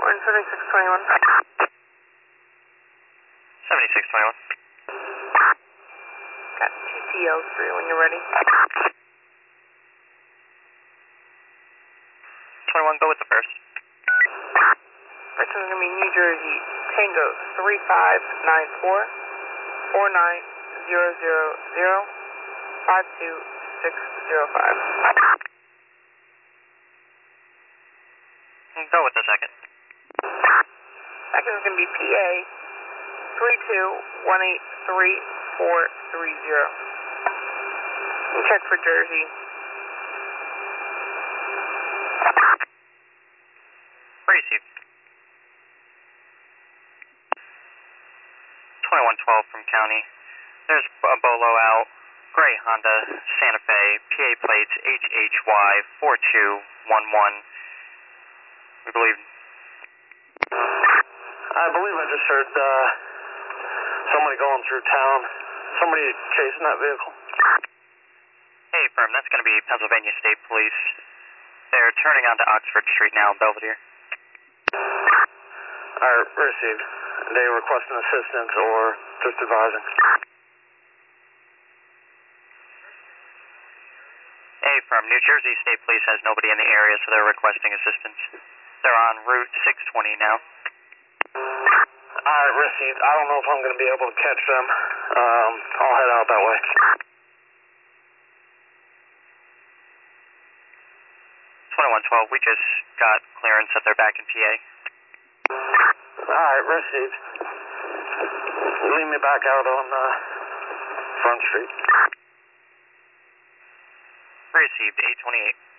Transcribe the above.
7621. 7621. Got TTLs for you when you're ready. 21, go with the first. First one's going to be New Jersey Tango 3594 49000 52605. Go with the second. Second is going to be PA 32183 Check for Jersey. Received. 2112 from County. There's a Bolo out. Gray Honda Santa Fe. PA plates HHY 4211. We believe. I believe I just heard somebody going through town. Somebody chasing that vehicle. Hey, firm, that's going to be Pennsylvania State Police. They're turning onto Oxford Street now, Belvedere. Alright, received. They requesting assistance or just advising? Hey, firm, New Jersey State Police has nobody in the area, so they're requesting assistance. They're on Route 620 now. Alright, received. I don't know if I'm going to be able to catch them. I'll head out that way. 2112, we just got clearance that they're back in PA. Alright, received. Leave me back out on Front Street. Received, 828.